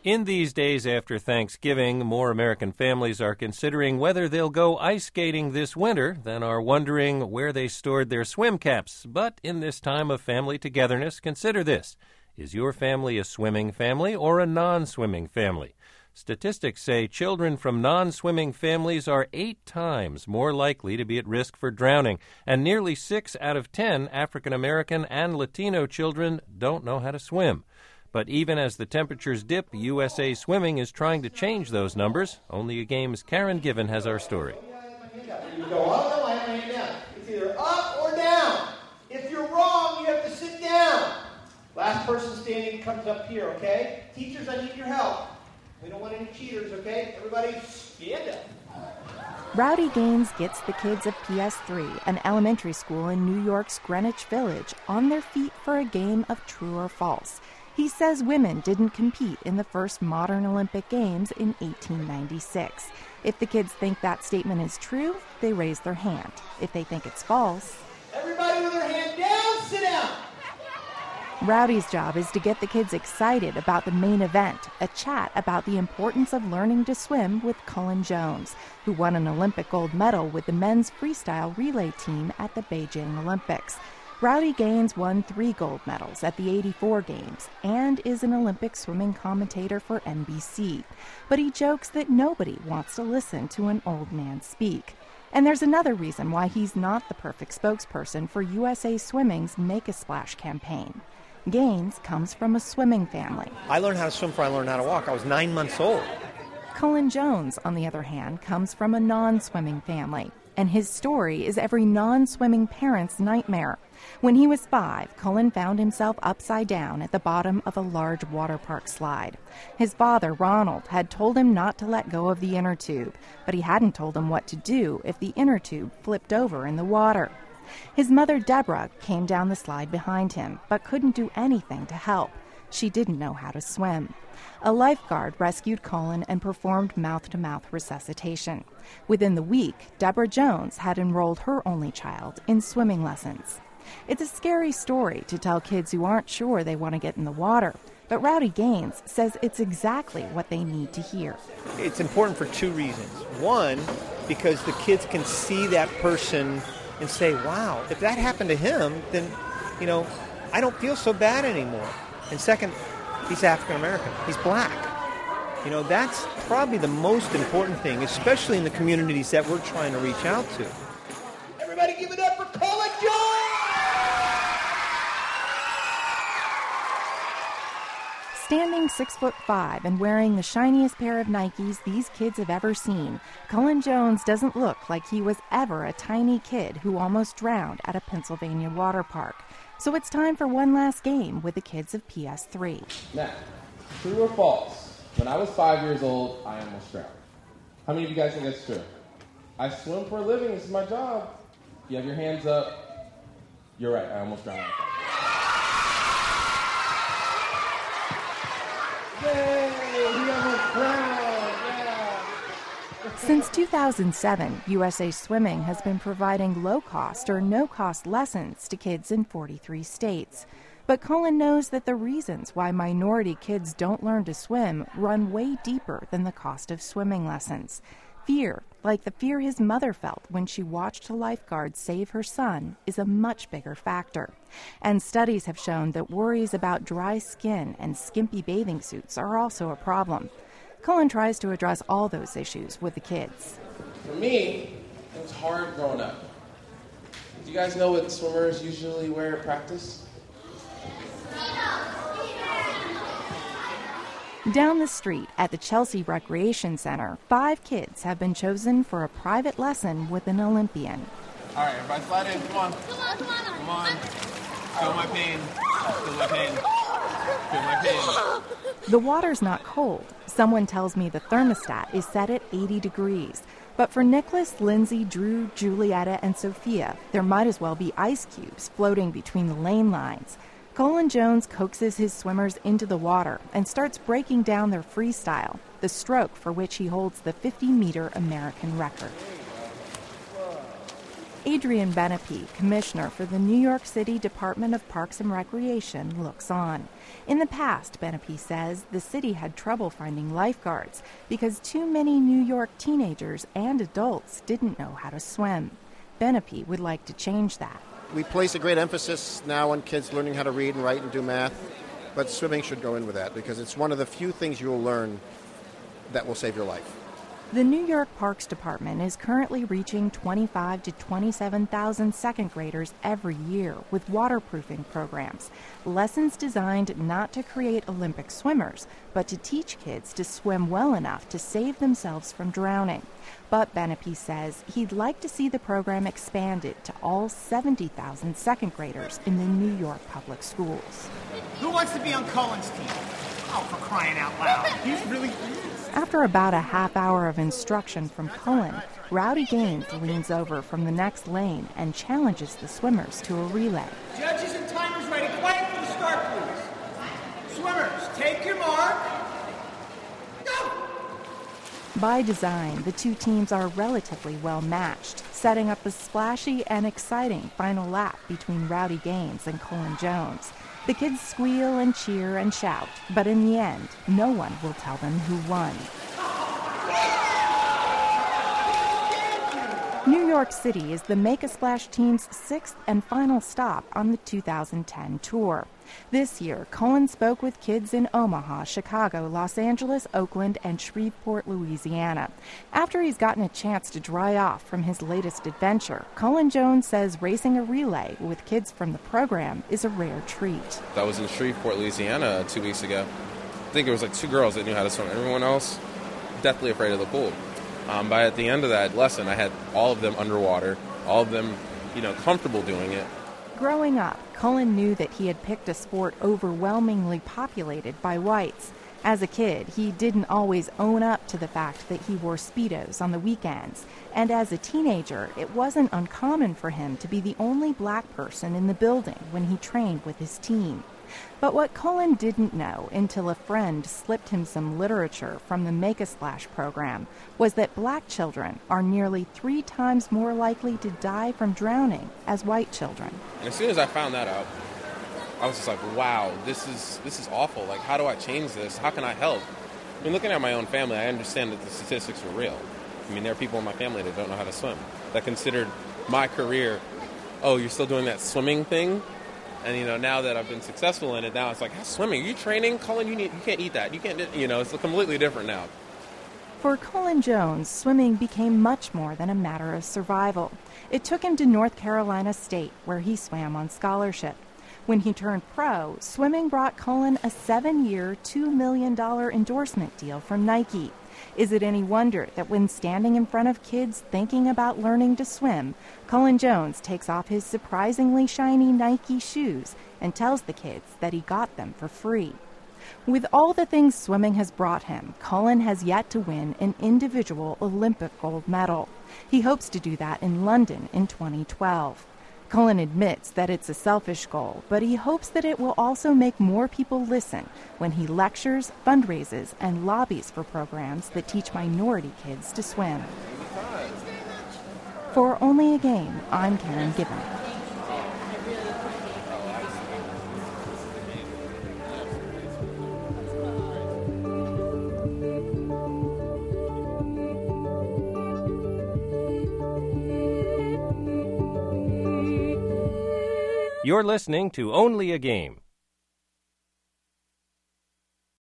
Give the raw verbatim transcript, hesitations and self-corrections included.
In these days after Thanksgiving, more American families are considering whether they'll go ice skating this winter than are wondering where they stored their swim caps. But in this time of family togetherness, consider this. Is your family a swimming family or a non-swimming family? Statistics say children from non-swimming families are eight times more likely to be at risk for drowning, and nearly six out of ten African American and Latino children don't know how to swim. But even as the temperatures dip, U S A Swimming is trying to change those numbers. Only a Game's Karen Given has our story. You go up, no, I have my hand down. It's either up or down. If you're wrong, you have to sit down. Last person standing comes up here, okay? Teachers, I need your help. We don't want any cheaters, okay? Everybody stand up. Rowdy Gaines gets the kids of P S three, an elementary school in New York's Greenwich Village, on their feet for a game of true or false. He says women didn't compete in the first modern Olympic Games in eighteen ninety-six. If the kids think that statement is true, they raise their hand. If they think it's false... Everybody with their hand down, sit down! Rowdy's job is to get the kids excited about the main event, a chat about the importance of learning to swim with Cullen Jones, who won an Olympic gold medal with the men's freestyle relay team at the Beijing Olympics. Rowdy Gaines won three gold medals at the eighty-four Games and is an Olympic swimming commentator for N B C. But he jokes that nobody wants to listen to an old man speak. And there's another reason why he's not the perfect spokesperson for U S A Swimming's Make a Splash campaign. Gaines comes from a swimming family. I learned how to swim before I learned how to walk. I was nine months old. Cullen Jones, on the other hand, comes from a non-swimming family. And his story is every non-swimming parent's nightmare. When he was five, Cullen found himself upside down at the bottom of a large water park slide. His father, Ronald, had told him not to let go of the inner tube, but he hadn't told him what to do if the inner tube flipped over in the water. His mother, Deborah, came down the slide behind him, but couldn't do anything to help. She didn't know how to swim. A lifeguard rescued Cullen and performed mouth-to-mouth resuscitation. Within the week, Deborah Jones had enrolled her only child in swimming lessons. It's a scary story to tell kids who aren't sure they want to get in the water, but Rowdy Gaines says it's exactly what they need to hear. It's important for two reasons. One, because the kids can see that person and say, wow, if that happened to him, then, you know, I don't feel so bad anymore. And second, he's African American. He's black. You know, that's probably the most important thing, especially in the communities that we're trying to reach out to. Everybody give it up for Cullen Jones! Standing six foot five and wearing the shiniest pair of Nikes these kids have ever seen, Cullen Jones doesn't look like he was ever a tiny kid who almost drowned at a Pennsylvania water park. So it's time for one last game with the kids of P S three. Now, true or false? When I was five years old, I almost drowned. How many of you guys think that's true? I swim for a living. This is my job. You have your hands up. You're right. I almost drowned. Yay! We almost drowned. Yeah. Since two thousand seven, U S A Swimming has been providing low-cost or no-cost lessons to kids in forty-three states. But Cullen knows that the reasons why minority kids don't learn to swim run way deeper than the cost of swimming lessons. Fear, like the fear his mother felt when she watched a lifeguard save her son, is a much bigger factor. And studies have shown that worries about dry skin and skimpy bathing suits are also a problem. Cullen tries to address all those issues with the kids. For me, it was hard growing up. Do you guys know what swimmers usually wear at practice? Down the street at the Chelsea Recreation Center, five kids have been chosen for a private lesson with an Olympian. All right, everybody slide in. Come on. Come on, come on. Come on. Feel my pain. Feel my pain. Feel my pain. The water's not cold. Someone tells me the thermostat is set at eighty degrees. But for Nicholas, Lindsay, Drew, Julietta, and Sophia, there might as well be ice cubes floating between the lane lines. Cullen Jones coaxes his swimmers into the water and starts breaking down their freestyle, the stroke for which he holds the fifty meter American record. Adrian Benepe, commissioner for the New York City Department of Parks and Recreation, looks on. In the past, Benepe says, the city had trouble finding lifeguards because too many New York teenagers and adults didn't know how to swim. Benepe would like to change that. We place a great emphasis now on kids learning how to read and write and do math, but swimming should go in with that because it's one of the few things you'll learn that will save your life. The New York Parks Department is currently reaching twenty-five to twenty-seven thousand second graders every year with waterproofing programs, lessons designed not to create Olympic swimmers, but to teach kids to swim well enough to save themselves from drowning. But Benepe says he'd like to see the program expanded to all seventy thousand second graders in the New York public schools. Who wants to be on Cullen's team? Oh, for crying out loud. He's really... After about a half hour of instruction from Cullen, Rowdy Gaines leans over from the next lane and challenges the swimmers to a relay. Judges and timers ready. Quiet for the start, please. Swimmers, take your mark. Go! By design, the two teams are relatively well matched, setting up a splashy and exciting final lap between Rowdy Gaines and Cullen Jones. The kids squeal and cheer and shout, but in the end, no one will tell them who won. New York City is the Make-A-Splash team's sixth and final stop on the two thousand ten tour. This year, Cullen spoke with kids in Omaha, Chicago, Los Angeles, Oakland, and Shreveport, Louisiana. After he's gotten a chance to dry off from his latest adventure, Cullen Jones says racing a relay with kids from the program is a rare treat. I was in Shreveport, Louisiana two weeks ago. I think it was like two girls that knew how to swim. Everyone else, deathly afraid of the pool. Um, but at the end of that lesson, I had all of them underwater, all of them, you know, comfortable doing it. Growing up, Cullen knew that he had picked a sport overwhelmingly populated by whites. As a kid, he didn't always own up to the fact that he wore Speedos on the weekends. And as a teenager, it wasn't uncommon for him to be the only black person in the building when he trained with his team. But what Cullen didn't know until a friend slipped him some literature from the Make-A-Splash program was that black children are nearly three times more likely to die from drowning as white children. And as soon as I found that out, I was just like, wow, this is this is awful. Like, how do I change this? How can I help? I mean, looking at my own family, I understand that the statistics are real. I mean, there are people in my family that don't know how to swim, that considered my career, oh, you're still doing that swimming thing? And, you know, now that I've been successful in it, now it's like, how's swimming? Are you training? Cullen, you, need, you can't eat that. You can't, you know, it's completely different now. For Cullen Jones, swimming became much more than a matter of survival. It took him to North Carolina State, where he swam on scholarship. When he turned pro, swimming brought Cullen a seven-year, two million dollars endorsement deal from Nike. Is it any wonder that when standing in front of kids thinking about learning to swim, Cullen Jones takes off his surprisingly shiny Nike shoes and tells the kids that he got them for free? With all the things swimming has brought him, Cullen has yet to win an individual Olympic gold medal. He hopes to do that in London in twenty twelve. Cullen admits that it's a selfish goal, but he hopes that it will also make more people listen when he lectures, fundraises, and lobbies for programs that teach minority kids to swim. For Only a Game, I'm Karen Gibbon. You're listening to Only a Game.